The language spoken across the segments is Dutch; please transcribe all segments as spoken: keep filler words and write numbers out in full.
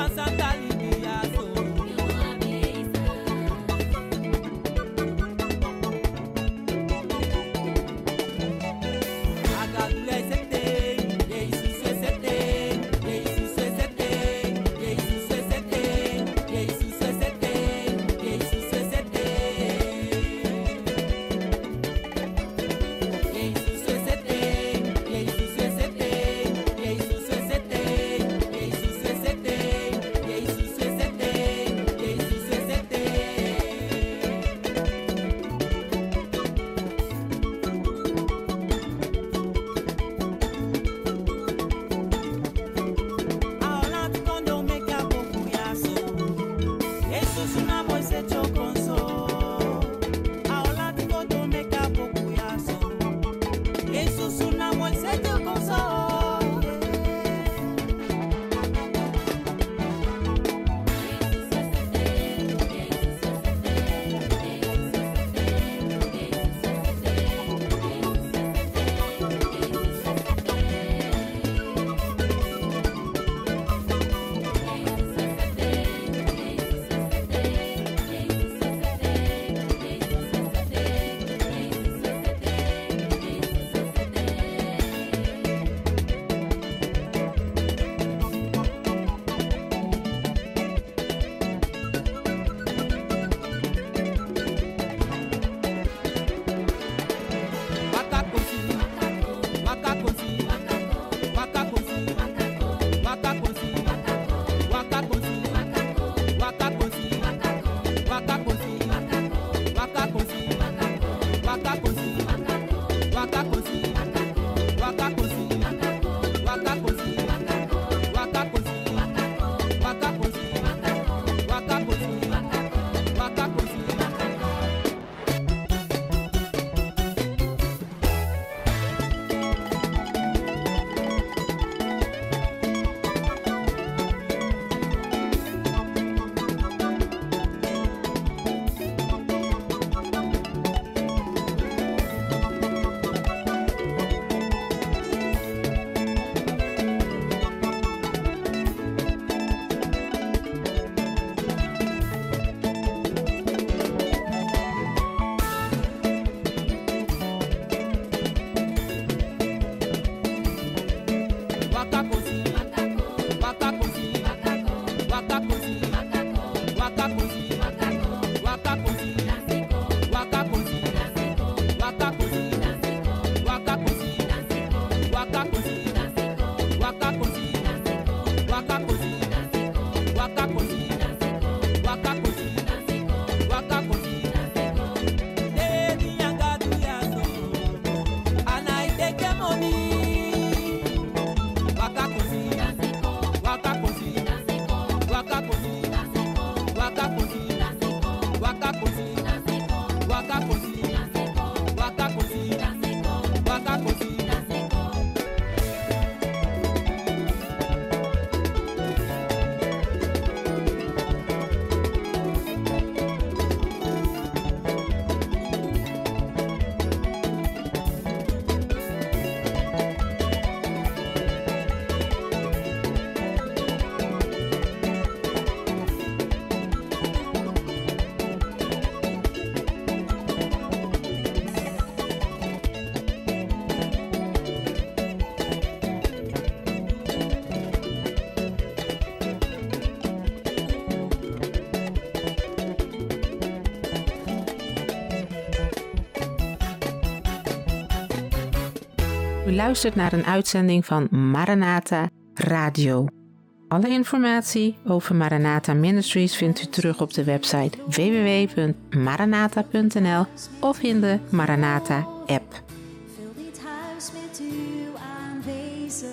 U luistert naar een uitzending van Maranatha Radio. Alle informatie over Maranatha Ministries vindt u terug op de website w w w punt maranatha punt n l of in de Maranatha app. Vul dit huis met uw aanwezigheid,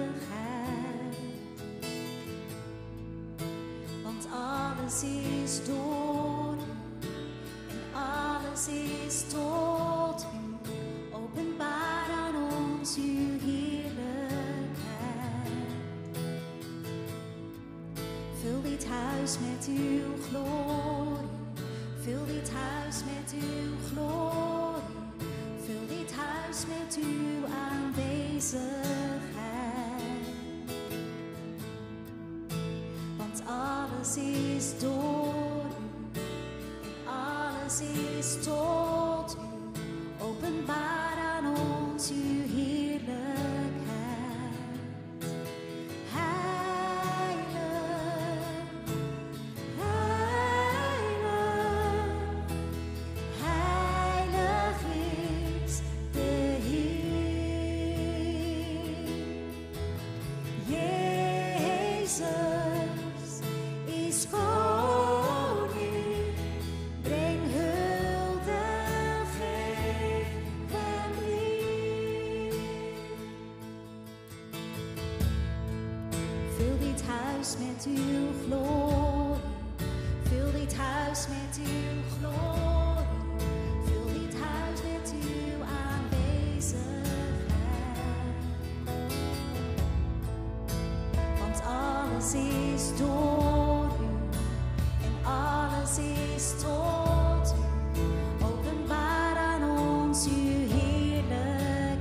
want alles is door en alles is tot u. Openbaar aan ons uw heerlijkheid. Vul dit huis met uw glorie, vul dit huis met uw glorie, vul dit huis met uw aanwezigheid. Want alles is door u, en alles is tot u. Openbaar aan ons uw heerlijkheid. Met uw glorie, vul dit huis met uw glorie, vul dit huis met uw aanwezigheid. Want alles is door u en alles is tot u. Openbaar aan ons uw heerlijkheid.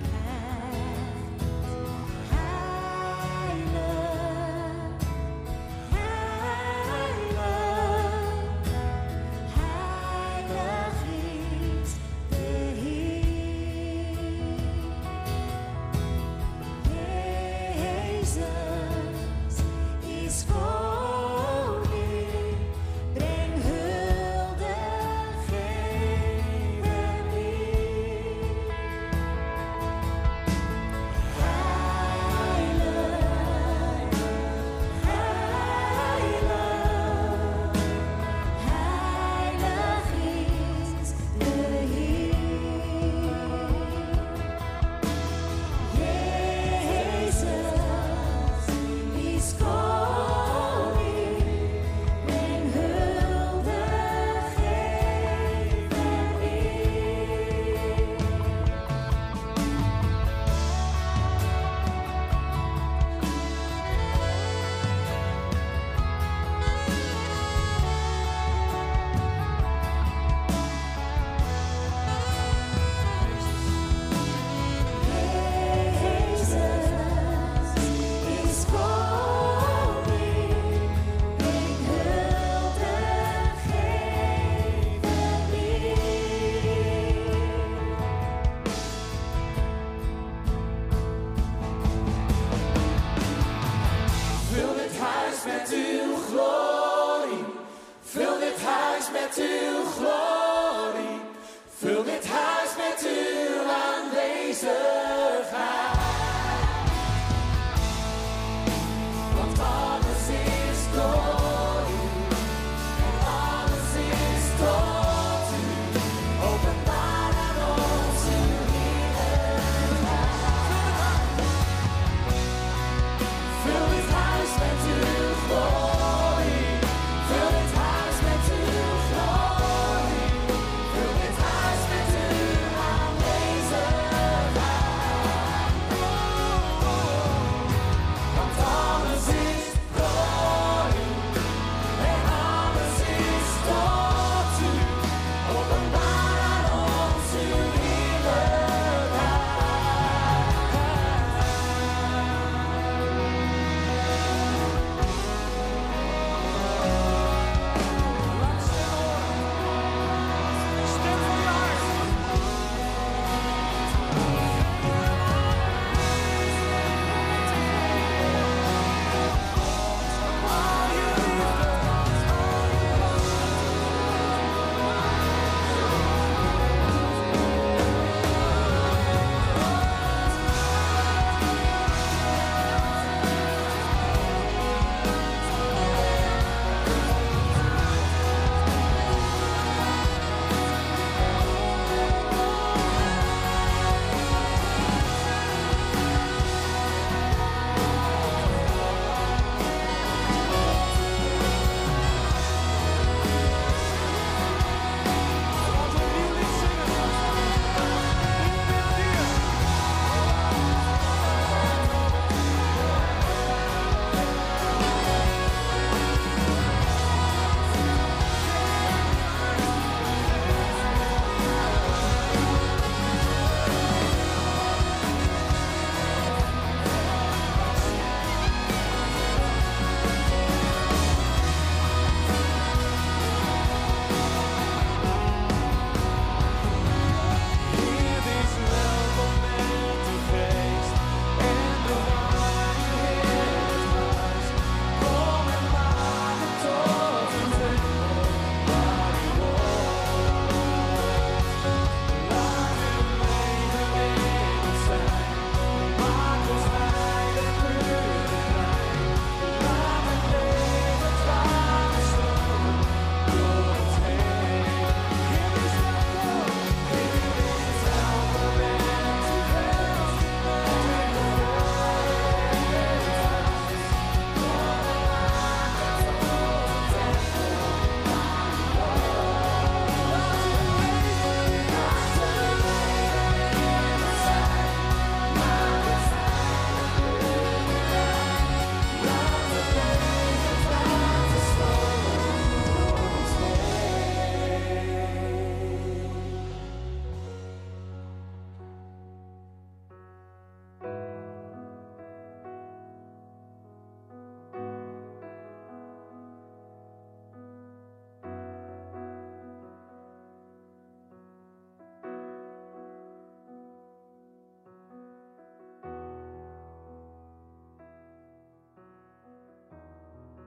Met uw glorie, vul dit huis met uw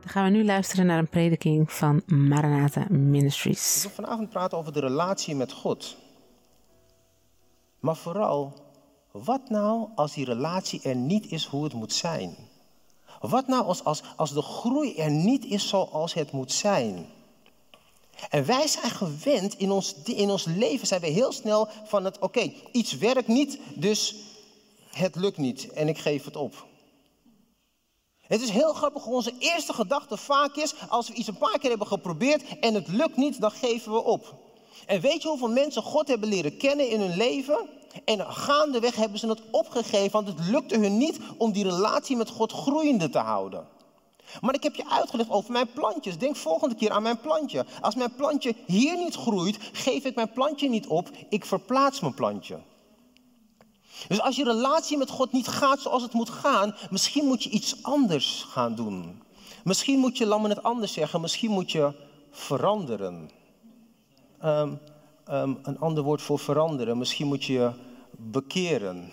Dan gaan we nu luisteren naar een prediking van Maranatha Ministries. Ik wil vanavond praten over de relatie met God. Maar vooral, wat nou als die relatie er niet is hoe het moet zijn? Wat nou als, als, als de groei er niet is zoals het moet zijn? En wij zijn gewend, in ons, in ons leven zijn we heel snel van het, oké, okay, iets werkt niet, dus het lukt niet en ik geef het op. Het is heel grappig hoe onze eerste gedachte vaak is, als we iets een paar keer hebben geprobeerd en het lukt niet, dan geven we op. En weet je hoeveel mensen God hebben leren kennen in hun leven? En gaandeweg hebben ze het opgegeven, want het lukte hun niet om die relatie met God groeiende te houden. Maar ik heb je uitgelegd over mijn plantjes. Denk volgende keer aan mijn plantje. Als mijn plantje hier niet groeit, geef ik mijn plantje niet op. Ik verplaats mijn plantje. Dus als je relatie met God niet gaat zoals het moet gaan, misschien moet je iets anders gaan doen. Misschien moet je, laat me het anders zeggen, misschien moet je veranderen. Um, um, een ander woord voor veranderen, misschien moet je bekeren.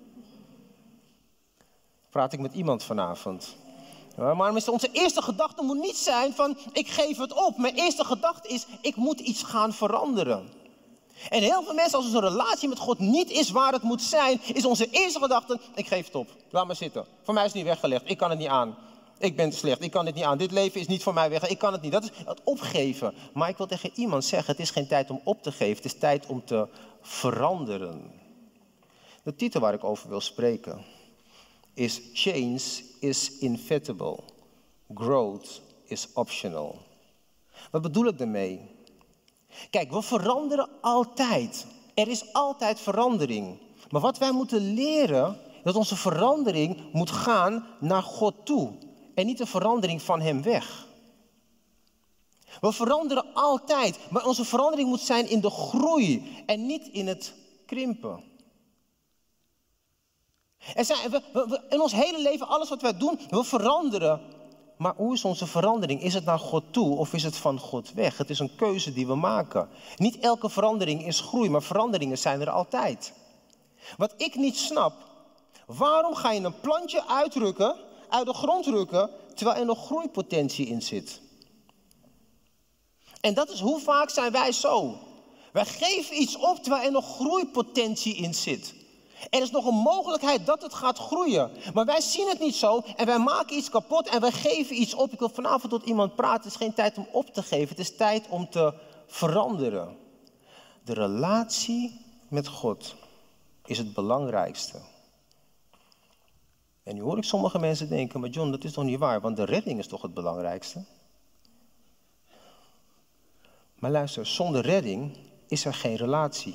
Praat ik met iemand vanavond. Maar onze eerste gedachte moet niet zijn van, ik geef het op. Mijn eerste gedachte is, ik moet iets gaan veranderen. En heel veel mensen, als onze relatie met God niet is waar het moet zijn, is onze eerste gedachte, ik geef het op. Laat maar zitten. Voor mij is het niet weggelegd. Ik kan het niet aan. Ik ben slecht. Ik kan het niet aan. Dit leven is niet voor mij weg. Ik kan het niet. Dat is het opgeven. Maar ik wil tegen iemand zeggen, het is geen tijd om op te geven. Het is tijd om te veranderen. De titel waar ik over wil spreken is Change is inevitable. Growth is optional. Wat bedoel ik daarmee? Kijk, we veranderen altijd. Er is altijd verandering. Maar wat wij moeten leren, dat onze verandering moet gaan naar God toe. En niet een verandering van hem weg. We veranderen altijd, maar onze verandering moet zijn in de groei en niet in het krimpen. Er zijn, we, we, in ons hele leven, alles wat wij doen, we veranderen. Maar hoe is onze verandering? Is het naar God toe of is het van God weg? Het is een keuze die we maken. Niet elke verandering is groei, maar veranderingen zijn er altijd. Wat ik niet snap, waarom ga je een plantje uitrukken, uit de grond rukken, terwijl er nog groeipotentie in zit? En dat is hoe vaak zijn wij zo. Wij geven iets op terwijl er nog groeipotentie in zit. Er is nog een mogelijkheid dat het gaat groeien. Maar wij zien het niet zo en wij maken iets kapot en wij geven iets op. Ik wil vanavond tot iemand praten. Het is geen tijd om op te geven. Het is tijd om te veranderen. De relatie met God is het belangrijkste. En nu hoor ik sommige mensen denken, maar John, dat is toch niet waar? Want de redding is toch het belangrijkste? Maar luister, zonder redding is er geen relatie.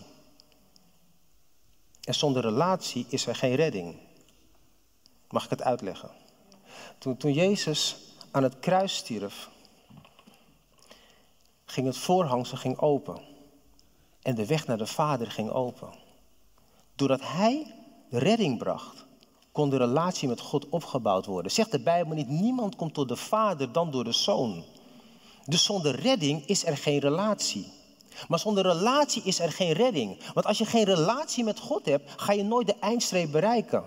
En zonder relatie is er geen redding. Mag ik het uitleggen? Toen, toen Jezus aan het kruis stierf, ging het voorhangsel ging open. En de weg naar de Vader ging open. Doordat hij de redding bracht, kon de relatie met God opgebouwd worden. Zegt de Bijbel niet, niemand komt tot de Vader dan door de Zoon. Dus zonder redding is er geen relatie. Maar zonder relatie is er geen redding. Want als je geen relatie met God hebt, ga je nooit de eindstreep bereiken.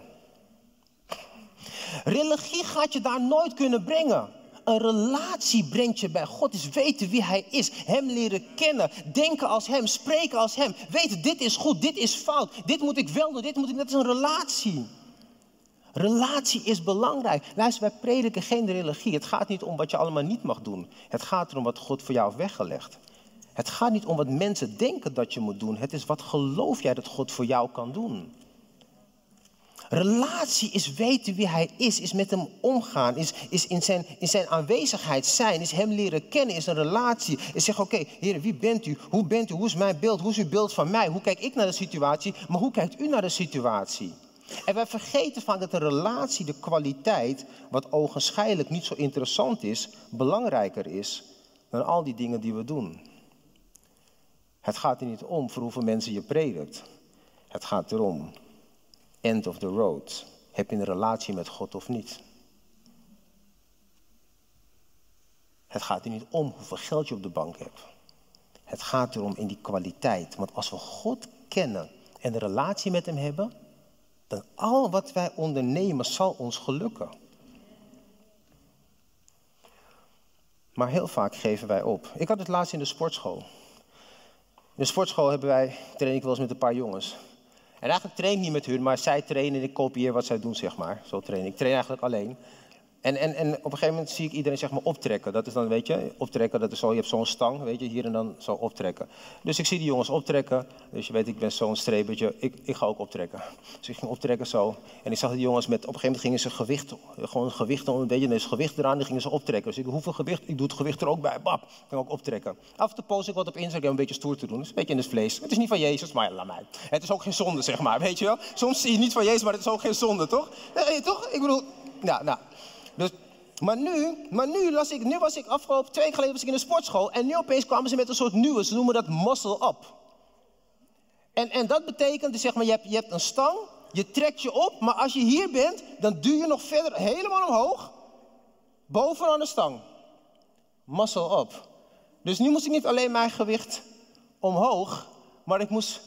Religie gaat je daar nooit kunnen brengen. Een relatie brengt je bij God. Is weten wie hij is. Hem leren kennen. Denken als hem. Spreken als hem. Weten, dit is goed, dit is fout. Dit moet ik wel doen, dit moet ik... Dat is een relatie. Relatie is belangrijk. Luister, wij prediken geen religie. Het gaat niet om wat je allemaal niet mag doen. Het gaat erom wat God voor jou heeft weggelegd. Het gaat niet om wat mensen denken dat je moet doen. Het is wat geloof jij dat God voor jou kan doen. Relatie is weten wie hij is, is met hem omgaan, is, is in, zijn, in zijn aanwezigheid zijn, is hem leren kennen, is een relatie. Is zeggen, oké, okay, Heer, wie bent u? Hoe bent u? Hoe is mijn beeld? Hoe is uw beeld van mij? Hoe kijk ik naar de situatie? Maar hoe kijkt u naar de situatie? En wij vergeten vaak dat de relatie, de kwaliteit, wat ogenschijnlijk niet zo interessant is, belangrijker is dan al die dingen die we doen. Het gaat er niet om voor hoeveel mensen je predikt. Het gaat erom, end of the road. Heb je een relatie met God of niet? Het gaat er niet om hoeveel geld je op de bank hebt. Het gaat erom in die kwaliteit. Want als we God kennen en een relatie met hem hebben, dan al wat wij ondernemen zal ons gelukken. Maar heel vaak geven wij op. Ik had het laatst in de sportschool. In de sportschool hebben wij, train ik wel eens met een paar jongens. En eigenlijk train ik niet met hun, maar zij trainen en ik kopieer wat zij doen, zeg maar. Zo train ik. Ik train eigenlijk alleen. En, en, en op een gegeven moment zie ik iedereen zeg maar optrekken. Dat is dan, weet je, optrekken, dat is zo, je hebt zo'n stang, weet je, hier en dan zo optrekken. Dus ik zie die jongens optrekken. Dus je weet, ik ben zo'n strebertje, ik, ik ga ook optrekken. Dus ik ging optrekken zo. En ik zag die jongens met, op een gegeven moment gingen ze gewicht, gewoon gewicht, een beetje, dus gewicht eraan, die gingen ze optrekken. Dus ik, hoeveel gewicht? Ik doe het gewicht er ook bij, bap, ik ging ook optrekken. Af en toe post ik wat op Instagram, een beetje stoer te doen. Dus een beetje in het vlees. Het is niet van Jezus, maar ja, laat mij. Het is ook geen zonde, zeg maar, weet je wel. Soms zie je niet van Jezus, maar het is ook geen zonde, toch? Nee, toch? Ik bedoel, nou, nou. Dus... Maar nu, maar nu, las ik, nu was ik afgelopen twee weken geleden was ik in de sportschool. En nu opeens kwamen ze met een soort nieuwe, ze noemen dat muscle up. En, en dat betekent, dus zeg maar, je hebt, je hebt een stang, je trekt je op. Maar als je hier bent, dan duw je nog verder helemaal omhoog. Bovenaan de stang. Muscle up. Dus nu moest ik niet alleen mijn gewicht omhoog. Maar ik moest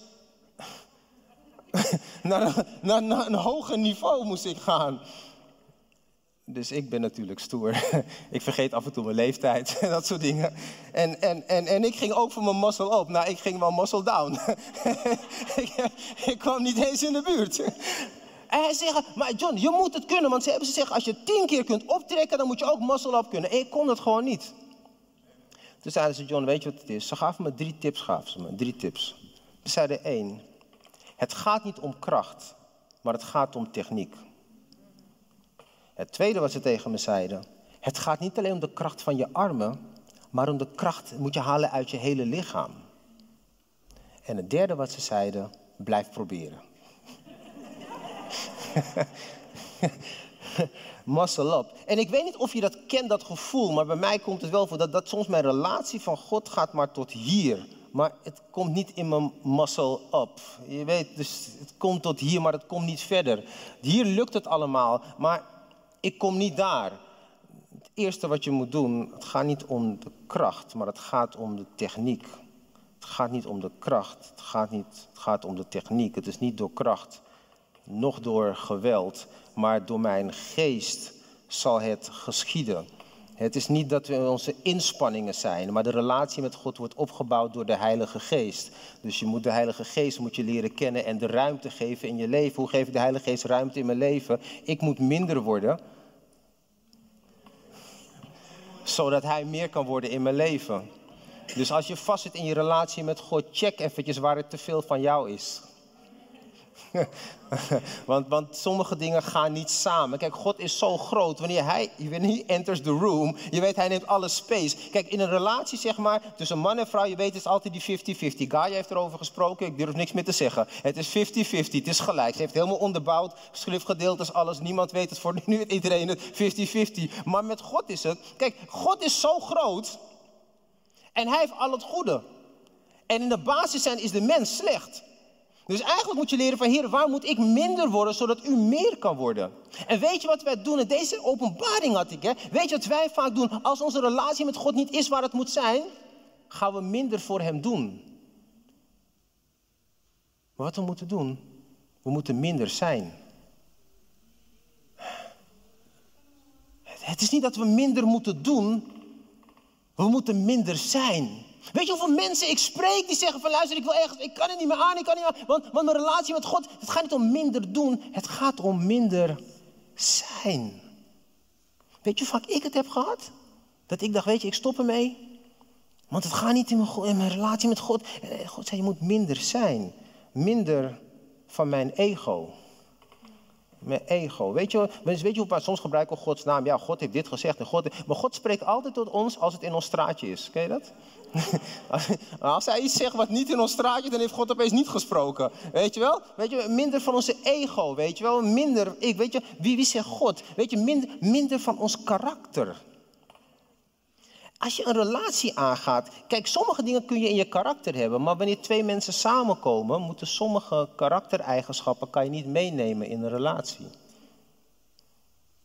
naar, naar, naar een hoger niveau moest ik gaan. Dus ik ben natuurlijk stoer. Ik vergeet af en toe mijn leeftijd en dat soort dingen. En, en, en, en ik ging ook voor mijn muscle op. Nou, ik ging wel muscle down. ik, ik kwam niet eens in de buurt. En hij zegt, maar John, je moet het kunnen. Want ze hebben ze zeggen, als je tien keer kunt optrekken, dan moet je ook muscle up kunnen. En ik kon dat gewoon niet. Toen zeiden ze, John, weet je wat het is? Ze gaven me drie tips, gaven ze me. Drie tips. Ze zeiden één, het gaat niet om kracht, maar het gaat om techniek. Het tweede wat ze tegen me zeiden, het gaat niet alleen om de kracht van je armen, maar om de kracht moet je halen uit je hele lichaam. En het derde wat ze zeiden, blijf proberen. Muscle up. En ik weet niet of je dat kent, dat gevoel, maar bij mij komt het wel voor dat, dat soms mijn relatie van God gaat maar tot hier. Maar het komt niet in mijn muscle up. Je weet, dus het komt tot hier, maar het komt niet verder. Hier lukt het allemaal, maar ik kom niet daar. Het eerste wat je moet doen, het gaat niet om de kracht, maar het gaat om de techniek. Het gaat niet om de kracht, het gaat, niet, het gaat om de techniek. Het is niet door kracht, noch door geweld, maar door mijn geest zal het geschieden. Het is niet dat we onze inspanningen zijn, maar de relatie met God wordt opgebouwd door de Heilige Geest. Dus je moet de Heilige Geest moet je leren kennen en de ruimte geven in je leven. Hoe geef ik de Heilige Geest ruimte in mijn leven? Ik moet minder worden, zodat Hij meer kan worden in mijn leven. Dus als je vastzit in je relatie met God, check eventjes waar het te veel van jou is. want, want sommige dingen gaan niet samen. Kijk, God is zo groot. Wanneer hij, wanneer he enters the room, je weet, hij neemt alle space. Kijk, in een relatie, zeg maar, tussen man en vrouw, je weet, het is altijd die vijftig vijftig. Gaia heeft erover gesproken, ik durf niks meer te zeggen. Het is vijftig vijftig, het is gelijk. Ze heeft helemaal onderbouwd, schriftgedeeltes, alles. Niemand weet het, voor nu weet iedereen het, vijftig vijftig. Maar met God is het, kijk, God is zo groot en hij heeft al het goede. En in de basis zijn is de mens slecht. Dus eigenlijk moet je leren van, Heer, waar moet ik minder worden, zodat u meer kan worden? En weet je wat wij doen? En deze openbaring had ik, hè? Weet je wat wij vaak doen? Als onze relatie met God niet is waar het moet zijn, gaan we minder voor hem doen. Maar wat we moeten doen, we moeten minder zijn. Het is niet dat we minder moeten doen, we moeten minder zijn. Weet je hoeveel mensen ik spreek die zeggen van, luister, ik wil echt, ik kan het niet meer aan, ik kan niet meer aan. Want, want mijn relatie met God, het gaat niet om minder doen, het gaat om minder zijn. Weet je hoe vaak ik het heb gehad? Dat ik dacht, weet je, ik stop ermee. Want het gaat niet in mijn, in mijn relatie met God. God zei, je moet minder zijn. Minder van mijn ego. Mijn ego. Weet je, weet je hoe we soms gebruiken we Gods naam? Ja, God heeft dit gezegd. En God, maar God spreekt altijd tot ons als het in ons straatje is. Ken je dat? Als hij iets zegt wat niet in ons straatje is, dan heeft God opeens niet gesproken. Weet je wel? Weet je, minder van onze ego. Weet je wel? Minder, ik, weet je, wie, wie zegt God? Weet je, minder, minder van ons karakter. Als je een relatie aangaat, kijk, sommige dingen kun je in je karakter hebben, maar wanneer twee mensen samenkomen, moeten sommige karaktereigenschappen kan je niet meenemen in een relatie.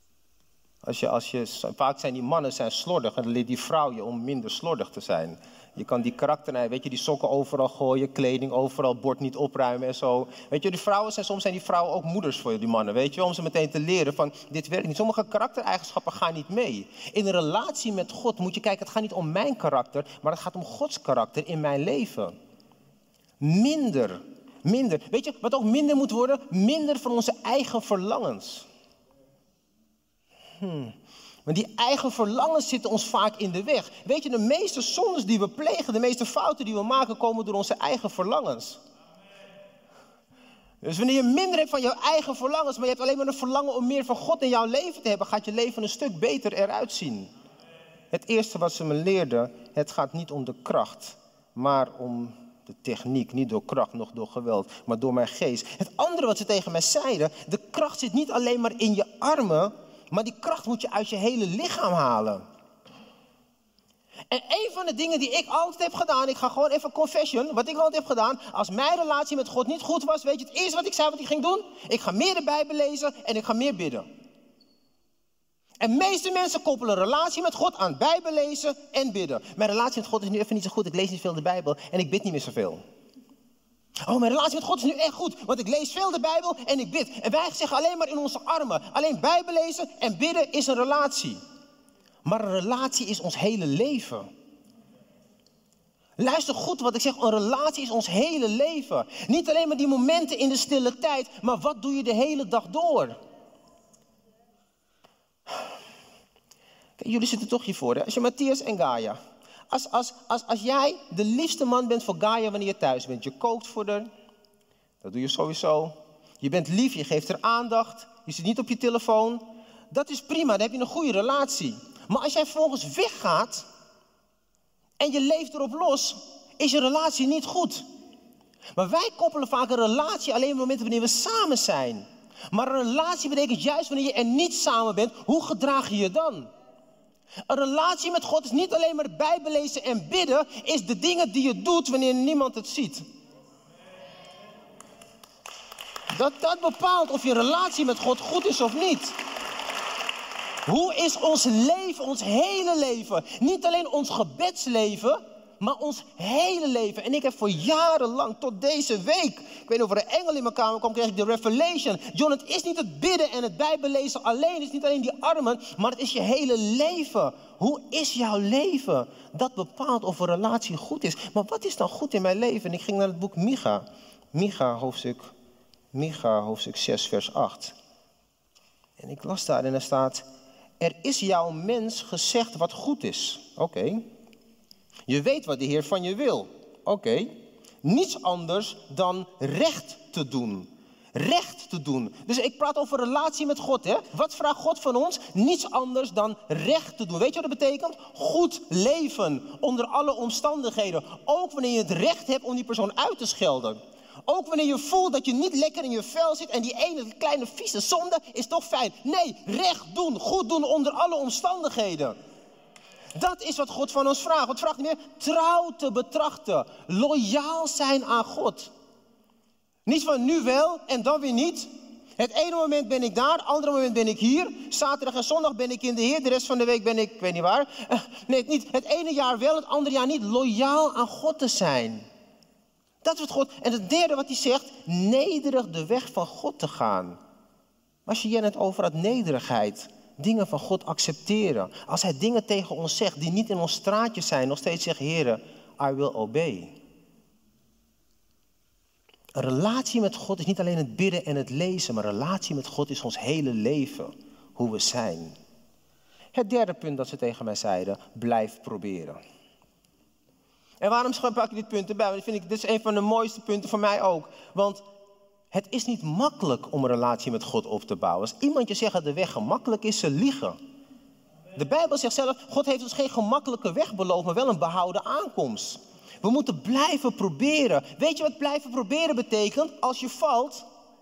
Als je, als je, vaak zijn die mannen zijn slordig en dan leert die vrouw je om minder slordig te zijn. Je kan die karakter, weet je, die sokken overal gooien, kleding overal, bord niet opruimen en zo. Weet je, die vrouwen zijn, soms zijn die vrouwen ook moeders voor die mannen, weet je, om ze meteen te leren van, dit werkt niet. Sommige karaktereigenschappen gaan niet mee. In een relatie met God moet je kijken, het gaat niet om mijn karakter, maar het gaat om Gods karakter in mijn leven. Minder, minder. Weet je, wat ook minder moet worden? Minder van onze eigen verlangens. Hmm. Want die eigen verlangens zitten ons vaak in de weg. Weet je, de meeste zondes die we plegen, de meeste fouten die we maken, komen door onze eigen verlangens. Dus wanneer je minder hebt van jouw eigen verlangens, maar je hebt alleen maar een verlangen om meer van God in jouw leven te hebben, gaat je leven een stuk beter eruit zien. Het eerste wat ze me leerden, het gaat niet om de kracht, maar om de techniek. Niet door kracht, nog door geweld, maar door mijn geest. Het andere wat ze tegen mij zeiden, de kracht zit niet alleen maar in je armen, maar die kracht moet je uit je hele lichaam halen. En een van de dingen die ik altijd heb gedaan, ik ga gewoon even confession, wat ik altijd heb gedaan, als mijn relatie met God niet goed was, weet je het eerste wat ik zei wat ik ging doen? Ik ga meer de Bijbel lezen en ik ga meer bidden. En de meeste mensen koppelen een relatie met God aan Bijbel lezen en bidden. Mijn relatie met God is nu even niet zo goed, ik lees niet veel de Bijbel en ik bid niet meer zoveel. Oh, mijn relatie met God is nu echt goed, want ik lees veel de Bijbel en ik bid. En wij zeggen alleen maar in onze armen, alleen Bijbel lezen en bidden is een relatie. Maar een relatie is ons hele leven. Luister goed wat ik zeg, een relatie is ons hele leven. Niet alleen maar die momenten in de stille tijd, maar wat doe je de hele dag door? Kijk, jullie zitten toch hiervoor, hè? Als je Matthias en Gaia. Als, als, als, als jij de liefste man bent voor Gaia wanneer je thuis bent. Je kookt voor haar. Dat doe je sowieso. Je bent lief, je geeft haar aandacht. Je zit niet op je telefoon. Dat is prima, dan heb je een goede relatie. Maar als jij vervolgens weggaat en je leeft erop los, is je relatie niet goed. Maar wij koppelen vaak een relatie alleen op momenten wanneer we samen zijn. Maar een relatie betekent juist wanneer je er niet samen bent, hoe gedraag je je dan? Een relatie met God is niet alleen maar Bijbel lezen en bidden, is de dingen die je doet wanneer niemand het ziet. Dat, dat bepaalt of je relatie met God goed is of niet. Hoe is ons leven, ons hele leven? Niet alleen ons gebedsleven, maar ons hele leven. En ik heb voor jarenlang, tot deze week, ik weet niet of er een engel in mijn kamer kwam, kreeg ik de revelation. John, het is niet het bidden en het Bijbellezen alleen, het is niet alleen die armen, maar het is je hele leven. Hoe is jouw leven? Dat bepaalt of een relatie goed is. Maar wat is dan goed in mijn leven? En ik ging naar het boek Micha. Micha hoofdstuk, Micha hoofdstuk zes vers acht. En ik las daar en er staat, er is jouw mens gezegd wat goed is. Oké. Okay. Je weet wat de Heer van je wil. Oké. Okay. Niets anders dan recht te doen. Recht te doen. Dus ik praat over relatie met God. Hè? Wat vraagt God van ons? Niets anders dan recht te doen. Weet je wat dat betekent? Goed leven. Onder alle omstandigheden. Ook wanneer je het recht hebt om die persoon uit te schelden. Ook wanneer je voelt dat je niet lekker in je vel zit en die ene kleine vieze zonde is toch fijn. Nee, recht doen, goed doen onder alle omstandigheden. Dat is wat God van ons vraagt. Wat vraagt hij meer? Trouw te betrachten. Loyaal zijn aan God. Niet van nu wel en dan weer niet. Het ene moment ben ik daar, het andere moment ben ik hier. Zaterdag en zondag ben ik in de Heer, de rest van de week ben ik, ik weet niet waar. Nee, niet. Het ene jaar wel, het andere jaar niet. Loyaal aan God te zijn. Dat is wat God. En het derde wat hij zegt, nederig de weg van God te gaan. Als je hier net over had, nederigheid. Dingen van God accepteren. Als hij dingen tegen ons zegt die niet in ons straatje zijn, nog steeds zeggen, Heere, I will obey. Een relatie met God is niet alleen het bidden en het lezen, maar een relatie met God is ons hele leven, hoe we zijn. Het derde punt dat ze tegen mij zeiden, blijf proberen. En waarom pak ik dit punt erbij? Want vind ik, dit is een van de mooiste punten voor mij ook. Want het is niet makkelijk om een relatie met God op te bouwen. Als iemand je zegt dat de weg gemakkelijk is, ze liegen. De Bijbel zegt zelf, God heeft ons geen gemakkelijke weg beloofd, maar wel een behouden aankomst. We moeten blijven proberen. Weet je wat blijven proberen betekent? Als je valt,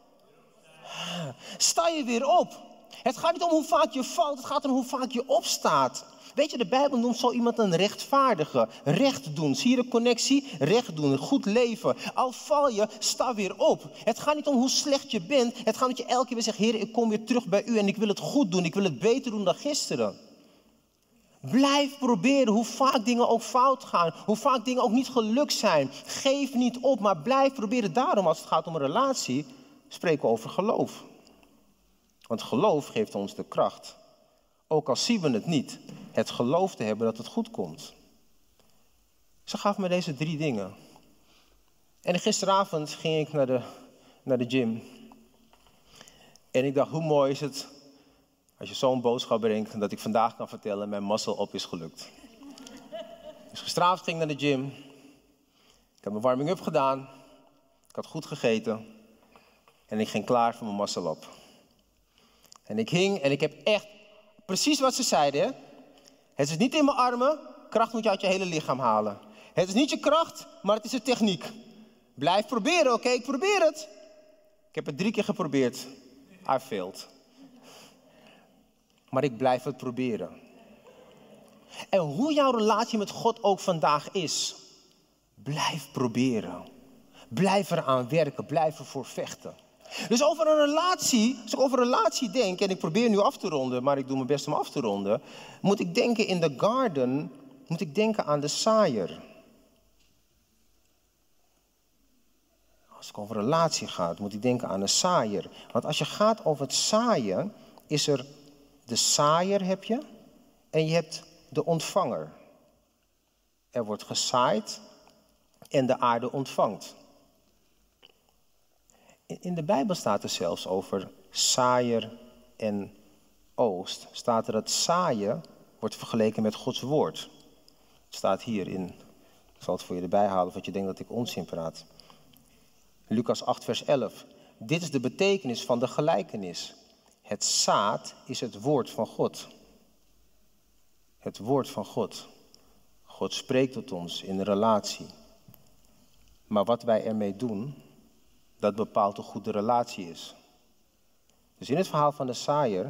sta je weer op. Het gaat niet om hoe vaak je valt, het gaat om hoe vaak je opstaat. Weet je, de Bijbel noemt zo iemand een rechtvaardige. Recht doen. Zie je de connectie? Recht doen. Goed leven. Al val je, sta weer op. Het gaat niet om hoe slecht je bent. Het gaat dat je elke keer weer zegt, Heer, ik kom weer terug bij u en ik wil het goed doen. Ik wil het beter doen dan gisteren. Blijf proberen, hoe vaak dingen ook fout gaan. Hoe vaak dingen ook niet gelukt zijn. Geef niet op, maar blijf proberen. Daarom, als het gaat om een relatie, spreken we over geloof. Want geloof geeft ons de kracht. Ook al zien we het niet. Het geloof te hebben dat het goed komt. Ze gaf me deze drie dingen. En gisteravond ging ik naar de, naar de gym. En ik dacht, hoe mooi is het als je zo'n boodschap brengt, dat ik vandaag kan vertellen, mijn muscle up is gelukt. Dus gisteravond ging ik naar de gym. Ik heb mijn warming-up gedaan. Ik had goed gegeten. En ik ging klaar voor mijn muscle up. En ik hing en ik heb echt precies wat ze zeiden. Hè? Het is niet in mijn armen. Kracht moet je uit je hele lichaam halen. Het is niet je kracht, maar het is de techniek. Blijf proberen, oké? Okay? Ik probeer het. Ik heb het drie keer geprobeerd. I failed. Maar ik blijf het proberen. En hoe jouw relatie met God ook vandaag is, blijf proberen. Blijf eraan werken, blijf ervoor vechten. Dus over een relatie, als ik over een relatie denk, en ik probeer nu af te ronden, maar ik doe mijn best om af te ronden, moet ik denken in de garden, moet ik denken aan de saaier. Als het over een relatie gaat, moet ik denken aan een saaier. Want als je gaat over het zaaien, is er de saaier heb je en je hebt de ontvanger. Er wordt gezaaid en de aarde ontvangt. In de Bijbel staat er zelfs over saaier en oogst. Staat er dat zaaien wordt vergeleken met Gods woord. Het staat hier in, ik zal het voor je erbij halen, want je denkt dat ik onzin praat. Lucas acht vers elf. Dit is de betekenis van de gelijkenis. Het zaad is het woord van God. Het woord van God. God spreekt tot ons in een relatie. Maar wat wij ermee doen, dat bepaalt hoe goed de relatie is. Dus in het verhaal van de saaier,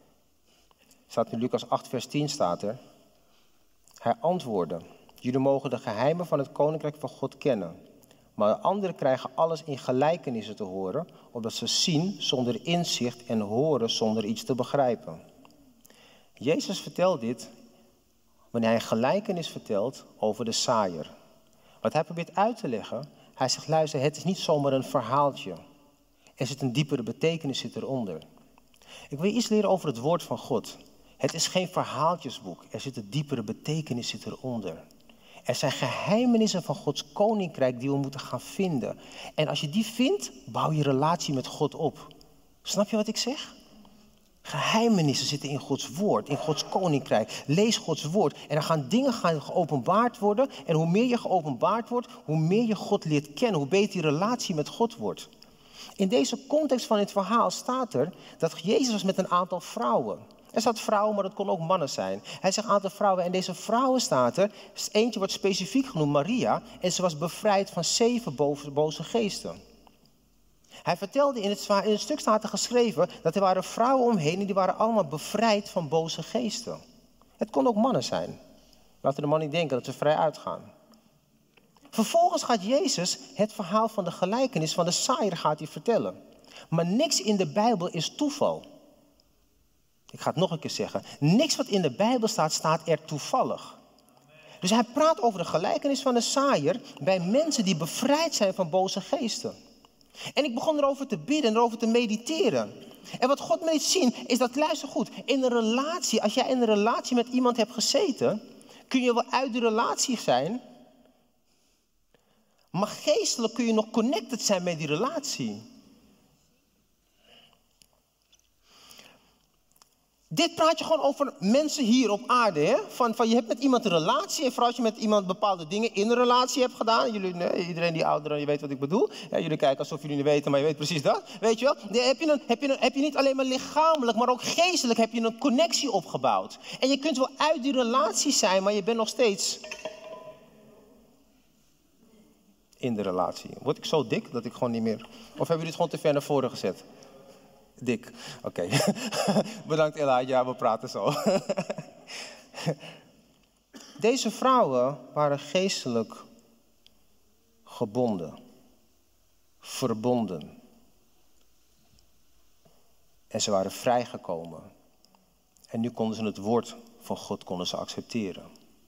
staat in Lucas acht vers tien staat er. Hij antwoordde, jullie mogen de geheimen van het koninkrijk van God kennen. Maar de anderen krijgen alles in gelijkenissen te horen, opdat ze zien zonder inzicht en horen zonder iets te begrijpen. Jezus vertelt dit wanneer hij een gelijkenis vertelt over de saaier. Wat hij probeert uit te leggen, hij zegt, luister, het is niet zomaar een verhaaltje. Er zit een diepere betekenis zit eronder. Ik wil je iets leren over het woord van God. Het is geen verhaaltjesboek, er zit een diepere betekenis zit eronder. Er zijn geheimenissen van Gods koninkrijk die we moeten gaan vinden. En als je die vindt, bouw je relatie met God op. Snap je wat ik zeg? Geheimenissen zitten in Gods woord, in Gods koninkrijk. Lees Gods woord en dan gaan dingen gaan geopenbaard worden. En hoe meer je geopenbaard wordt, hoe meer je God leert kennen, hoe beter je relatie met God wordt. In deze context van het verhaal staat er dat Jezus was met een aantal vrouwen. Er staat vrouwen, maar dat kon ook mannen zijn. Hij zegt een aantal vrouwen en deze vrouwen staat er. Eentje wordt specifiek genoemd Maria en ze was bevrijd van zeven boze geesten. Hij vertelde in het, in het stuk staat er geschreven dat er waren vrouwen omheen en die waren allemaal bevrijd van boze geesten. Het kon ook mannen zijn. Laten de mannen niet denken dat ze vrij uitgaan. Vervolgens gaat Jezus het verhaal van de gelijkenis van de saaier gaat hij vertellen. Maar niks in de Bijbel is toeval. Ik ga het nog een keer zeggen. Niks wat in de Bijbel staat, staat er toevallig. Dus hij praat over de gelijkenis van de saaier bij mensen die bevrijd zijn van boze geesten. En ik begon erover te bidden en erover te mediteren. En wat God me liet zien is dat, luister goed, in een relatie, als jij in een relatie met iemand hebt gezeten, kun je wel uit de relatie zijn, maar geestelijk kun je nog connected zijn met die relatie. Dit praat je gewoon over mensen hier op aarde. Hè? Van, van je hebt met iemand een relatie. En vooral als je met iemand bepaalde dingen in een relatie hebt gedaan. Jullie, nee, iedereen die ouderen, je weet wat ik bedoel. Ja, jullie kijken alsof jullie niet weten, maar je weet precies dat. Weet je wel? Dan heb je, een, heb, je een, heb je niet alleen maar lichamelijk, maar ook geestelijk heb je een connectie opgebouwd. En je kunt wel uit die relatie zijn, maar je bent nog steeds in de relatie. Word ik zo dik dat ik gewoon niet meer... Of hebben jullie het gewoon te ver naar voren gezet? Dik, oké. Okay. Bedankt Elijah, we praten zo. Deze vrouwen waren geestelijk gebonden, verbonden. En ze waren vrijgekomen. En nu konden ze het woord van God konden ze accepteren.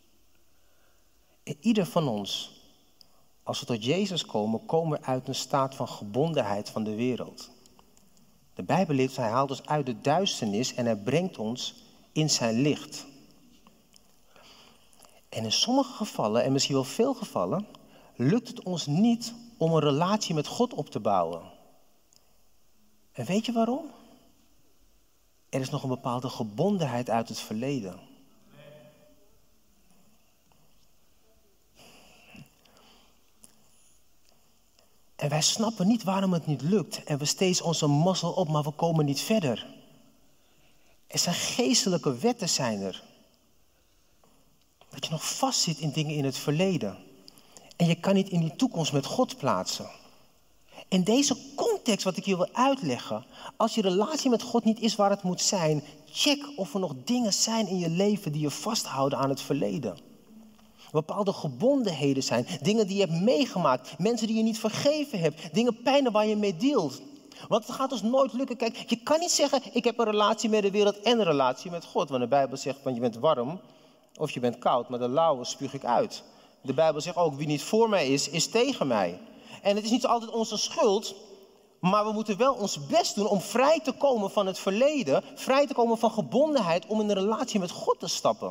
En ieder van ons, als we tot Jezus komen, komen we uit een staat van gebondenheid van de wereld. De Bijbel leert, hij haalt ons uit de duisternis en hij brengt ons in zijn licht. En in sommige gevallen, en misschien wel veel gevallen, lukt het ons niet om een relatie met God op te bouwen. En weet je waarom? Er is nog een bepaalde gebondenheid uit het verleden. En wij snappen niet waarom het niet lukt. En we steeds onze mazzel op, maar we komen niet verder. Er zijn geestelijke wetten zijn er. Dat je nog vastzit in dingen in het verleden. En je kan niet in die toekomst met God plaatsen. In deze context wat ik je wil uitleggen. Als je relatie met God niet is waar het moet zijn. Check of er nog dingen zijn in je leven die je vasthouden aan het verleden. Bepaalde gebondenheden zijn. Dingen die je hebt meegemaakt. Mensen die je niet vergeven hebt. Dingen, pijnen waar je mee deelt. Want het gaat ons nooit lukken. Kijk, je kan niet zeggen, ik heb een relatie met de wereld en een relatie met God. Want de Bijbel zegt, want je bent warm of je bent koud. Maar de lauwe spuug ik uit. De Bijbel zegt ook, wie niet voor mij is, is tegen mij. En het is niet altijd onze schuld. Maar we moeten wel ons best doen om vrij te komen van het verleden. Vrij te komen van gebondenheid om in een relatie met God te stappen.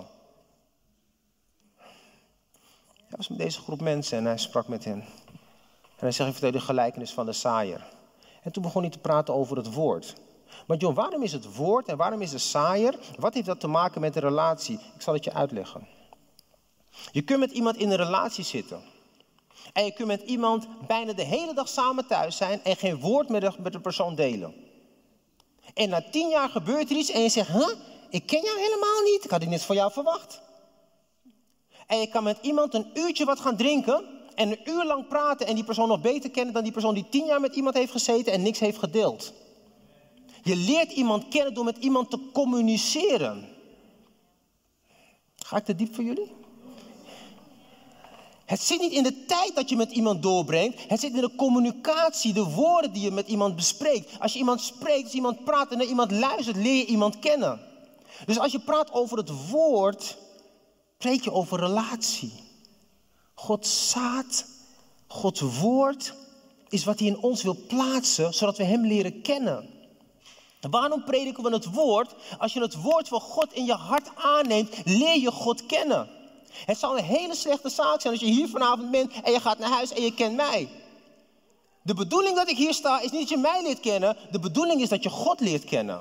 Hij was met deze groep mensen en hij sprak met hen. En hij zegt, ik vertel de gelijkenis van de zaaier. En toen begon hij te praten over het woord. Maar John, waarom is het woord en waarom is de zaaier? Wat heeft dat te maken met de relatie? Ik zal het je uitleggen. Je kunt met iemand in een relatie zitten. En je kunt met iemand bijna de hele dag samen thuis zijn en geen woord met de, met de persoon delen. En na tien jaar gebeurt er iets en je zegt, huh? Ik ken jou helemaal niet. Ik had dit niet van jou verwacht. En je kan met iemand een uurtje wat gaan drinken en een uur lang praten en die persoon nog beter kennen dan die persoon die tien jaar met iemand heeft gezeten en niks heeft gedeeld. Je leert iemand kennen door met iemand te communiceren. Ga ik te diep voor jullie? Het zit niet in de tijd dat je met iemand doorbrengt. Het zit in de communicatie, de woorden die je met iemand bespreekt. Als je iemand spreekt, als iemand praat en naar iemand luistert, leer je iemand kennen. Dus als je praat over het woord, spreek je over relatie. Gods zaad, Gods woord is wat hij in ons wil plaatsen, zodat we hem leren kennen. Waarom prediken we het woord? Als je het woord van God in je hart aanneemt, leer je God kennen. Het zou een hele slechte zaak zijn als je hier vanavond bent en je gaat naar huis en je kent mij. De bedoeling dat ik hier sta is niet dat je mij leert kennen. De bedoeling is dat je God leert kennen.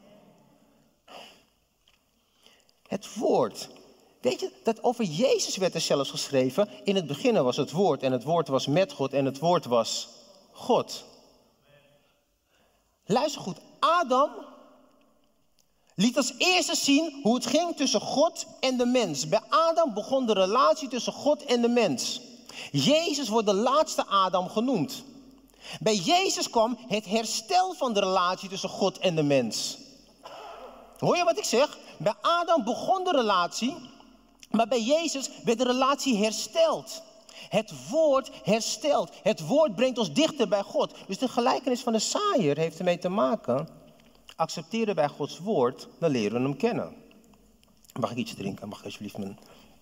Het woord. Weet je, dat over Jezus werd er zelfs geschreven. In het begin was het woord en het woord was met God en het woord was God. Luister goed, Adam liet als eerste zien hoe het ging tussen God en de mens. Bij Adam begon de relatie tussen God en de mens. Jezus wordt de laatste Adam genoemd. Bij Jezus kwam het herstel van de relatie tussen God en de mens. Hoor je wat ik zeg? Bij Adam begon de relatie, maar bij Jezus werd de relatie hersteld. Het woord herstelt. Het woord brengt ons dichter bij God. Dus de gelijkenis van de zaaier heeft ermee te maken. Accepteren wij Gods woord, dan leren we hem kennen. Mag ik iets drinken? Mag ik alsjeblieft mijn...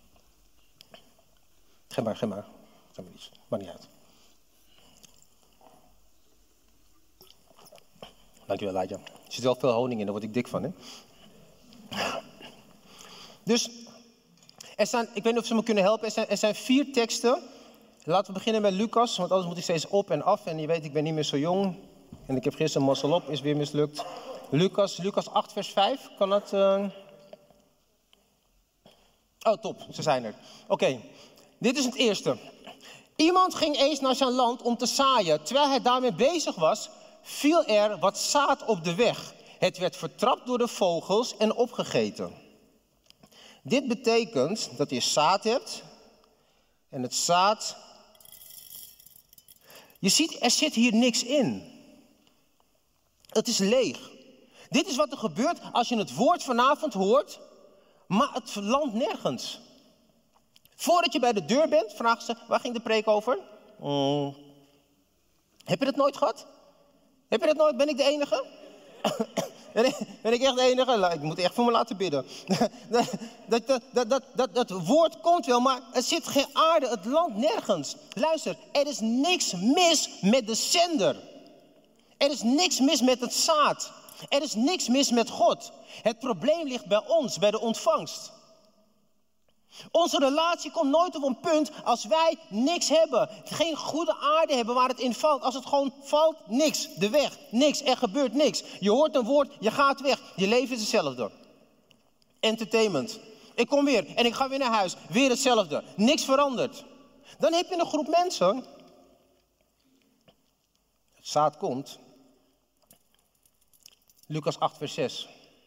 Geef maar, geef maar. Geef maar iets. Maakt niet uit. Dankjewel, Laatje. Er zit wel veel honing in, daar word ik dik van, hè? Dus, er zijn, ik weet niet of ze me kunnen helpen. Er zijn, er zijn vier teksten. Laten we beginnen met Lucas, want anders moet ik steeds op en af. En je weet, ik ben niet meer zo jong. En ik heb gisteren mazzel op, is weer mislukt. Lucas, Lucas acht vers vijf, kan dat... Uh... Oh, top, ze zijn er. Oké, okay. Dit is het eerste. Iemand ging eens naar zijn land om te zaaien. Terwijl hij daarmee bezig was, viel er wat zaad op de weg. Het werd vertrapt door de vogels en opgegeten. Dit betekent dat je zaad hebt. En het zaad... Je ziet, er zit hier niks in. Het is leeg. Dit is wat er gebeurt als je het woord vanavond hoort, maar het landt nergens. Voordat je bij de deur bent, vragen ze, waar ging de preek over? Mm. Heb je dat nooit gehad? Heb je dat nooit? Ben ik de enige? Ben ik, ben ik echt de enige? Ik moet echt voor me laten bidden. Dat, dat, dat, dat, dat, dat woord komt wel, maar er zit geen aarde. Het landt nergens. Luister, er is niks mis met de zender. Er is niks mis met het zaad. Er is niks mis met God. Het probleem ligt bij ons, bij de ontvangst. Onze relatie komt nooit op een punt als wij niks hebben. Geen goede aarde hebben waar het in valt. Als het gewoon valt, niks. De weg, niks. Er gebeurt niks. Je hoort een woord, je gaat weg. Je leven is hetzelfde. Entertainment. Ik kom weer en ik ga weer naar huis. Weer hetzelfde. Niks verandert. Dan heb je een groep mensen. Het zaad komt. Lucas acht vers zes.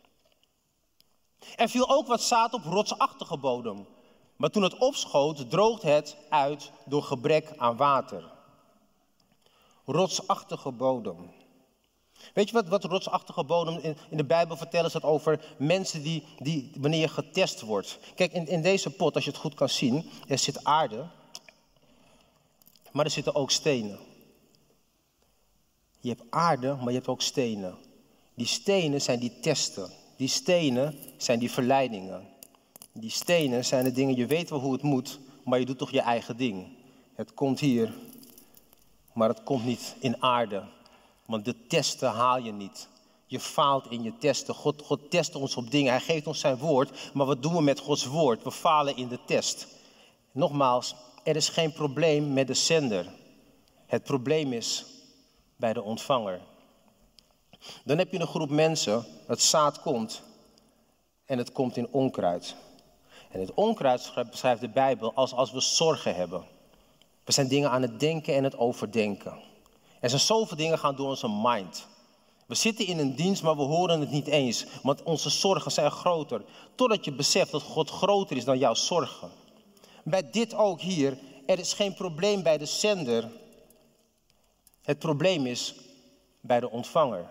Er viel ook wat zaad op rotsachtige bodem. Maar toen het opschoot, droogde het uit door gebrek aan water. Rotsachtige bodem. Weet je wat, wat rotsachtige bodem in, in de Bijbel vertellen ze het over mensen die, die, wanneer je getest wordt. Kijk, in, in deze pot, als je het goed kan zien, er zit aarde, maar er zitten ook stenen. Je hebt aarde, maar je hebt ook stenen. Die stenen zijn die testen. Die stenen zijn die verleidingen. Die stenen zijn de dingen, je weet wel hoe het moet, maar je doet toch je eigen ding. Het komt hier, maar het komt niet in aarde. Want de testen haal je niet. Je faalt in je testen. God, God test ons op dingen. Hij geeft ons zijn woord. Maar wat doen we met Gods woord? We falen in de test. Nogmaals, er is geen probleem met de zender. Het probleem is bij de ontvanger. Dan heb je een groep mensen, het zaad komt en het komt in onkruid. En het onkruid beschrijft de Bijbel als als we zorgen hebben. We zijn dingen aan het denken en het overdenken. Er zijn zoveel dingen gaan door onze mind. We zitten in een dienst, maar we horen het niet eens. Want onze zorgen zijn groter. Totdat je beseft dat God groter is dan jouw zorgen. Bij dit ook hier, er is geen probleem bij de zender. Het probleem is bij de ontvanger.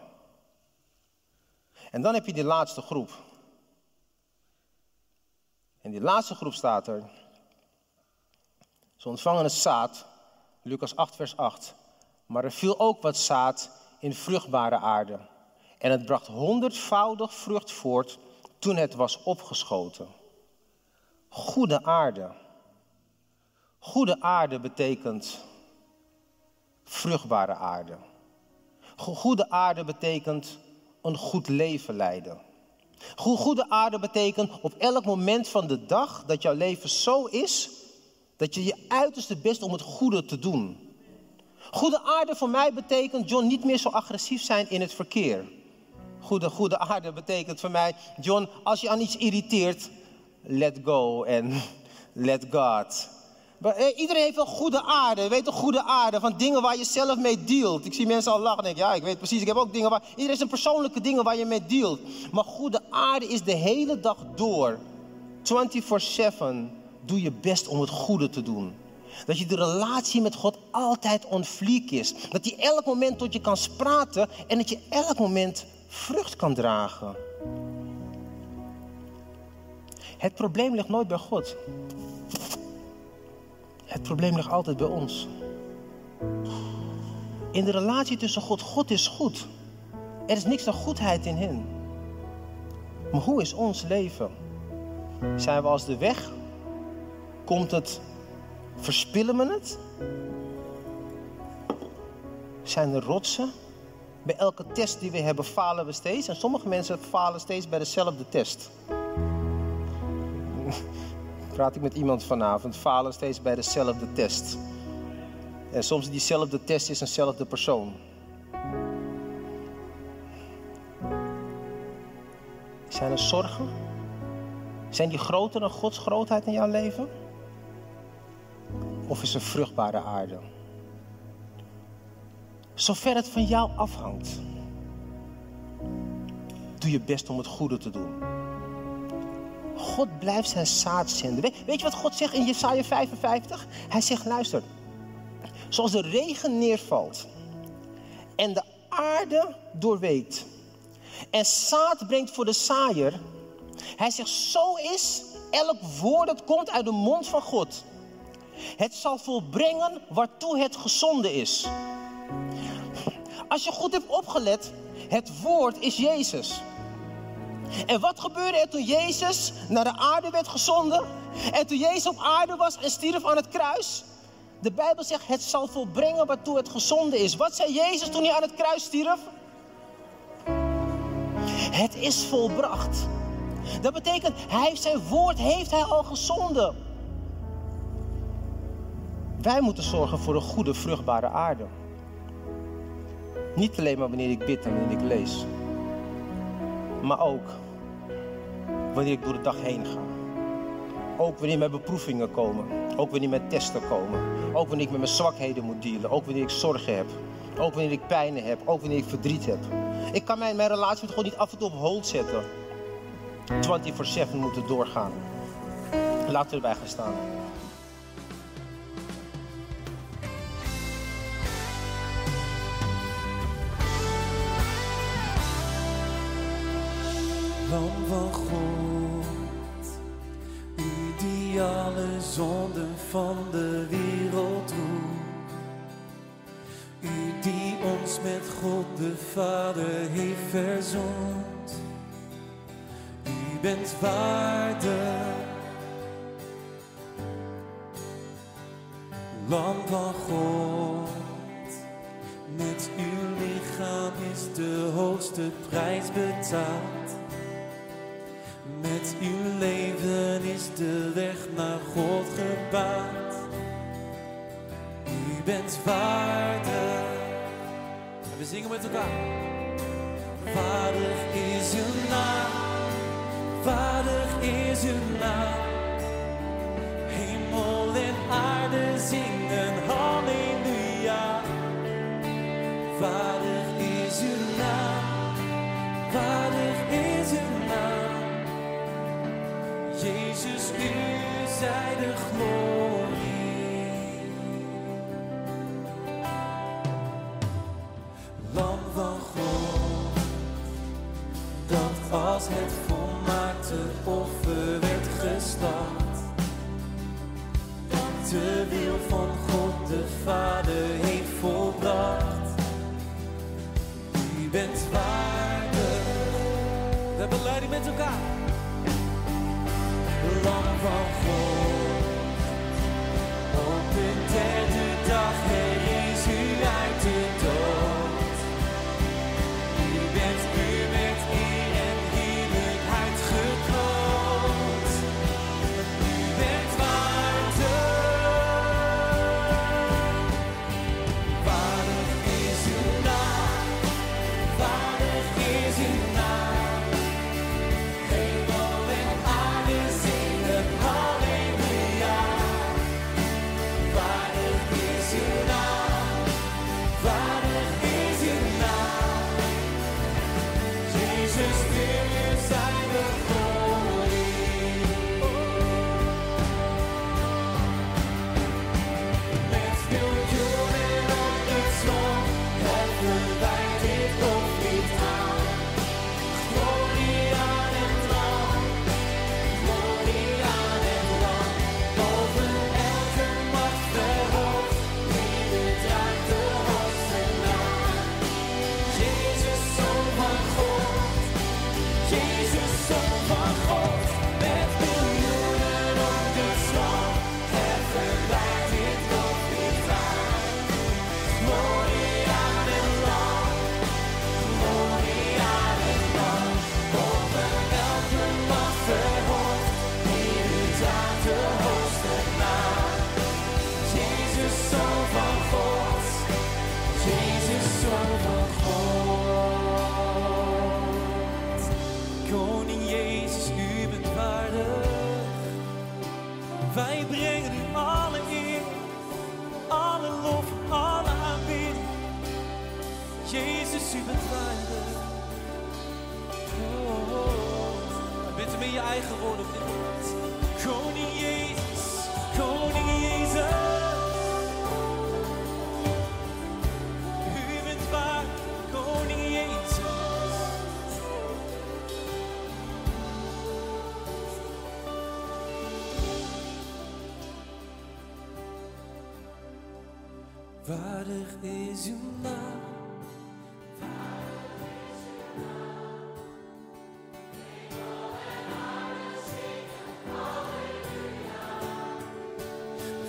En dan heb je die laatste groep. En die laatste groep staat er. Ze ontvangen het zaad, Lucas acht vers acht. Maar er viel ook wat zaad in vruchtbare aarde. En het bracht honderdvoudig vrucht voort toen het was opgeschoten. Goede aarde. Goede aarde betekent vruchtbare aarde. Goede aarde betekent een goed leven leiden. Goede aarde betekent op elk moment van de dag dat jouw leven zo is, dat je je uiterste best om het goede te doen. Goede aarde voor mij betekent, John, niet meer zo agressief zijn in het verkeer. Goede, goede aarde betekent voor mij, John, als je aan iets irriteert, let go en let God. Maar, eh, iedereen heeft wel goede aarde, je weet toch goede aarde, van dingen waar je zelf mee dealt. Ik zie mensen al lachen en denk, ja, ik weet precies, ik heb ook dingen waar, iedereen heeft zijn persoonlijke dingen waar je mee dealt. Maar goede aarde is de hele dag door, vierentwintig zeven, doe je best om het goede te doen. Dat je de relatie met God altijd on fleek is. Dat hij elk moment tot je kan praten en dat je elk moment vrucht kan dragen. Het probleem ligt nooit bij God. Het probleem ligt altijd bij ons. In de relatie tussen God, God is goed. Er is niks dan goedheid in hem. Maar hoe is ons leven? Zijn we als de weg? Komt het, verspillen we het? Zijn er rotsen? Bij elke test die we hebben falen we steeds. En sommige mensen falen steeds bij dezelfde test. Praat ik met iemand vanavond, falen steeds bij dezelfde test. En soms diezelfde test is eenzelfde persoon. Zijn er zorgen? Zijn die groter dan Gods grootheid in jouw leven? Of is er vruchtbare aarde? Zover het van jou afhangt, doe je best om het goede te doen. God blijft zijn zaad zenden. Weet, weet je wat God zegt in Jesaja vijfenvijftig? Hij zegt, luister. Zoals de regen neervalt en de aarde doorweekt en zaad brengt voor de zaaier. Hij zegt, zo is elk woord dat komt uit de mond van God. Het zal volbrengen waartoe het gezonden is. Als je goed hebt opgelet, Het woord is Jezus. En wat gebeurde er toen Jezus naar de aarde werd gezonden? En toen Jezus op aarde was en stierf aan het kruis? De Bijbel zegt, het zal volbrengen waartoe het gezonden is. Wat zei Jezus toen hij aan het kruis stierf? Het is volbracht. Dat betekent, hij heeft zijn woord heeft hij al gezonden. Wij moeten zorgen voor een goede, vruchtbare aarde. Niet alleen maar wanneer ik bid en wanneer ik lees. Maar ook wanneer ik door de dag heen ga. Ook wanneer mijn beproevingen komen. Ook wanneer mijn testen komen. Ook wanneer ik met mijn zwakheden moet dealen. Ook wanneer ik zorgen heb. Ook wanneer ik pijn heb. Ook wanneer ik verdriet heb. Ik kan mijn, mijn relatie met God niet af en toe op hold zetten. vierentwintig zeven moeten doorgaan. Laten we erbij gaan staan. Lam van God, u die alle zonden van de wereld droeg. U die ons met God de Vader heeft verzoend. U bent waardig, Lam van God. Met uw lichaam is de hoogste prijs betaald. Met uw leven is de weg naar God gebaand. U bent waardig. En we zingen met elkaar. Waardig is uw naam. Waardig is uw naam. Hemel en aarde zingen halleluja. Waardig is uw naam. Waardig is uw naam. Jezus, u zij de glorie. Lam van God, dat als het volmaakte offer werd geslacht, dat de wil van God de Vader heeft volbracht. U bent waardig. We hebben leiding met elkaar. Lam van God, op de derde dag herrees u uit de dood. U bent, u bent eer en heerlijkheid gekroond. U bent waardig, waardig is uw naam, waardig is uw naam. Hemel en aarde zingen halleluja. Waardig is uw naam, waardig is uw naam. Jezus, u zij de glorie. Met miljoenen op de trom heffen wij dit loflied aan. Glorie aan het Lam, glorie aan het Lam. Boven elke macht verhoogd, ieder draagt de hoogste naam. Jezus, Zoon van God, Jezus, Zoon van God. Met miljoenen op de trom heffen wij dit loflied aan. Glorie aan het Lam, glorie aan het Lam. Boven elke macht verhoogd, ieder draagt de hoogste naam. Jezus, Zoon van God, Jezus, Zoon van God. Koning Jezus, u bent waardig. Wij brengen u alle eer, alle lof, alle aanbidding. Jezus, u bent waardig. Oh, bid hem in je eigen woorden op dit moment. Koning Jezus, Koning Jezus. U bent waardig, Koning Jezus. Waardig is uw naam. Waardig is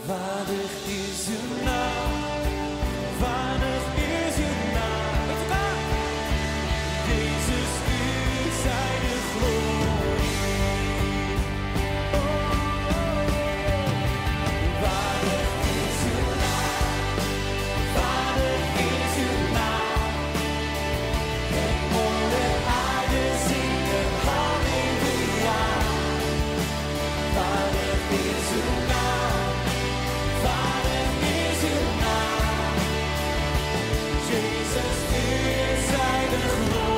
Waardig is uw naam, waardig is uw naam. Met elkaar. Jezus, u zij de glorie. Oh, oh, oh. Waardig is uw naam, waardig is uw naam. Hemel en aarde zingen halleluja. Waardig is uw naam, waardig is uw naam. Jezus, u zij de glorie.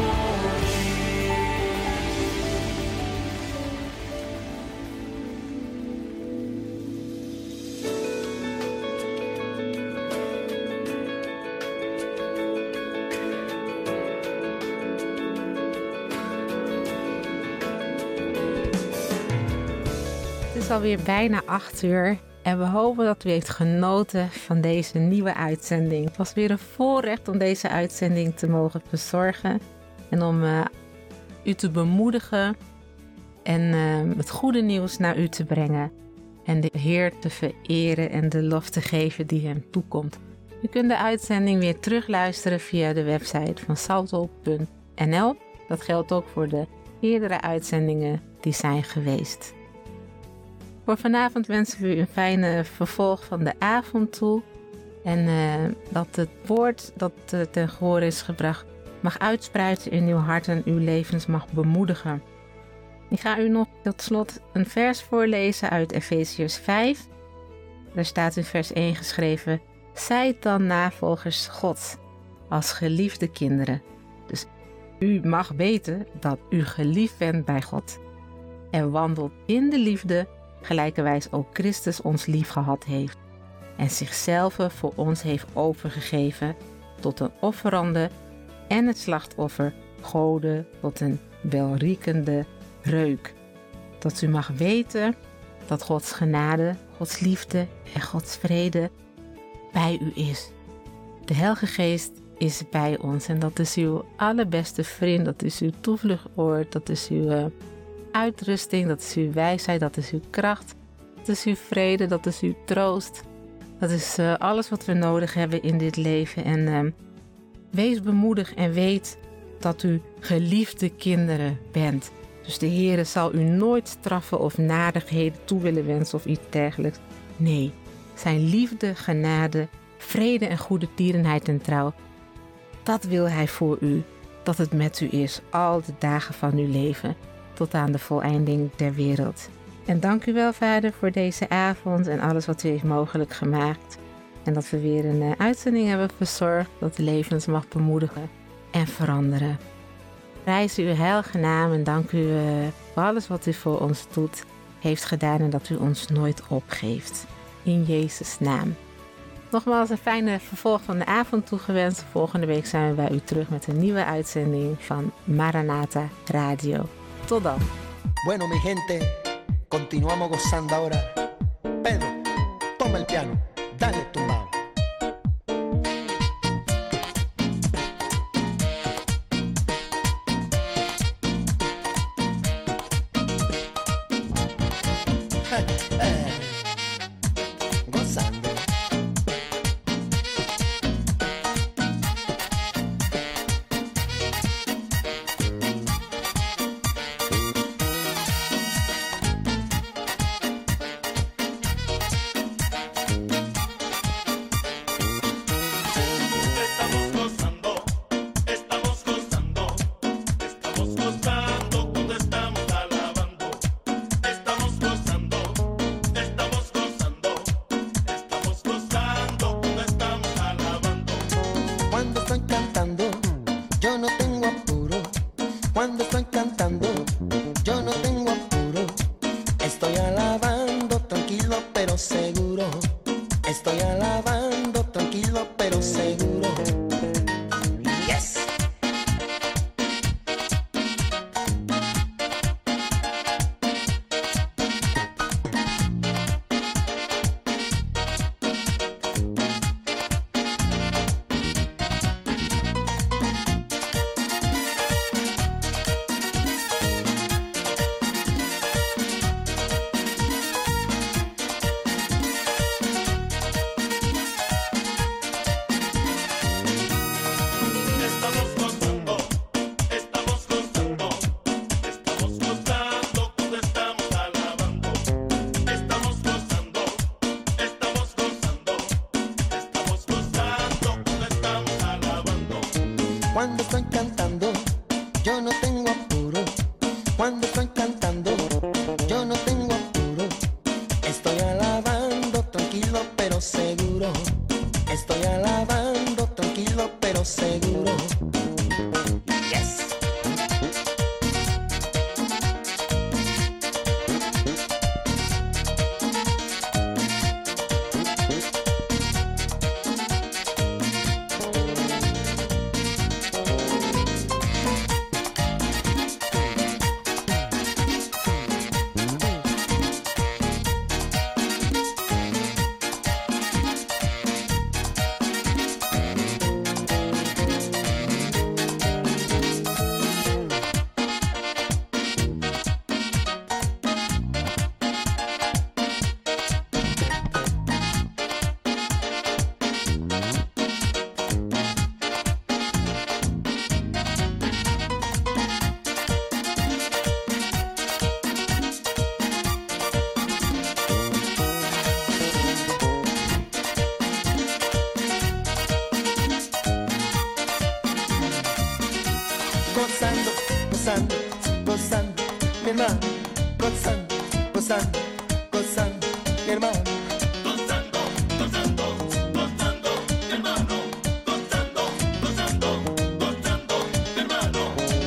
Het is alweer bijna acht uur en we hopen dat u heeft genoten van deze nieuwe uitzending. Het was weer een voorrecht om deze uitzending te mogen verzorgen en om uh, u te bemoedigen en uh, het goede nieuws naar u te brengen. En de Heer te vereren en de lof te geven die hem toekomt. U kunt de uitzending weer terugluisteren via de website van salto punt n l. Dat geldt ook voor de eerdere uitzendingen die zijn geweest. Voor vanavond wensen we u een fijne vervolg van de avond toe. En uh, dat het woord dat uh, ten gehoor is gebracht mag uitspruiten in uw hart en uw levens mag bemoedigen. Ik ga u nog tot slot een vers voorlezen uit Efeziërs vijf. Daar staat in vers één geschreven: Zijt dan navolgers Gods als geliefde kinderen. Dus u mag weten dat u geliefd bent bij God. En wandelt in de liefde, gelijkerwijs ook Christus ons lief gehad heeft. En zichzelf voor ons heeft overgegeven tot een offerande en het slachtoffer gode tot een welriekende reuk. Dat u mag weten dat Gods genade, Gods liefde en Gods vrede bij u is. De Heilige Geest is bij ons en dat is uw allerbeste vriend, dat is uw toevluchtoord, dat is uw uh, uitrusting, dat is uw wijsheid, dat is uw kracht, dat is uw vrede, dat is uw troost. Dat is uh, alles wat we nodig hebben in dit leven. En uh, wees bemoedigd en weet dat u geliefde kinderen bent. Dus de Heere zal u nooit straffen of nadigheden toe willen wensen of iets dergelijks. Nee, zijn liefde, genade, vrede en goede tierenheid en trouw, dat wil hij voor u, dat het met u is al de dagen van uw leven, tot aan de voleinding der wereld. En dank u wel, Vader, voor deze avond en alles wat u heeft mogelijk gemaakt. En dat we weer een uh, uitzending hebben verzorgd dat de levens mag bemoedigen en veranderen. Prijs uw heilige naam en dank u uh, voor alles wat u voor ons doet, heeft gedaan en dat u ons nooit opgeeft. In Jezus' naam. Nogmaals een fijne vervolg van de avond toegewenst. Volgende week zijn we bij u terug met een nieuwe uitzending van Maranatha Radio. Tot dan. Bueno, mi gente, continuamos gozando ahora. Pedro, toma el piano, dale tumbao. Gozando. Cuando están cantando, yo no tengo apuro. Cuando están cantando, yo no tengo apuro. Estoy alabando tranquilo pero seguro. Estoy alabando tranquilo pero seguro. Yes. Cuando estoy cantando, yo no tengo apuro. Cuando estoy cantando, yo no tengo apuro. Estoy alabando tranquilo pero seguro. Estoy alabando tranquilo pero seguro. Yes. Gozando, gozando, gozando, mi hermano. Gozando, gozando, gozando, mi hermano. Gozando, gozando, gozando, mi hermano. Gozando, gozando, gozando, mi hermano.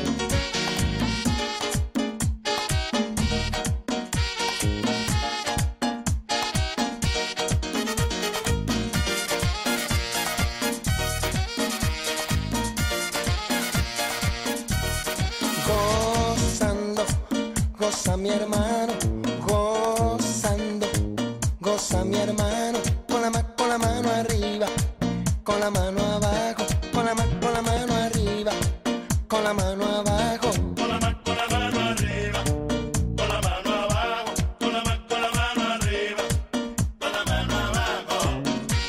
Gozando, goza mi hermano, gozando, goza mi hermano, con la, ma- con la mano arriba, con la mano abajo, con la, ma- con la mano arriba, con la mano abajo. Con la ma- con la mano arriba, con la mano abajo, con la ma- con la mano arriba, con la mano abajo.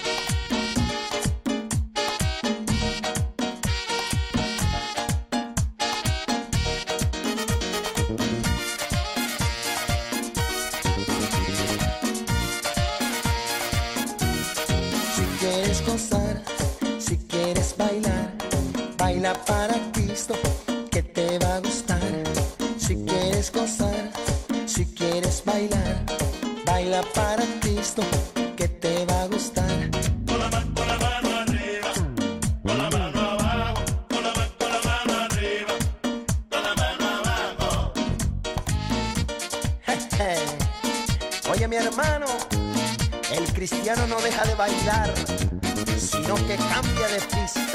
Si quieres gozar, si quieres bailar, baila para Cristo, que te va a gustar. Si quieres gozar, si quieres bailar, baila para Cristo, que te va a gustar. Con la ma- con la mano arriba, con la mano abajo, con la ma- con la mano arriba, con la mano abajo. Jeje. Oye mi hermano, el cristiano no deja de bailar, sino que cambia de pista.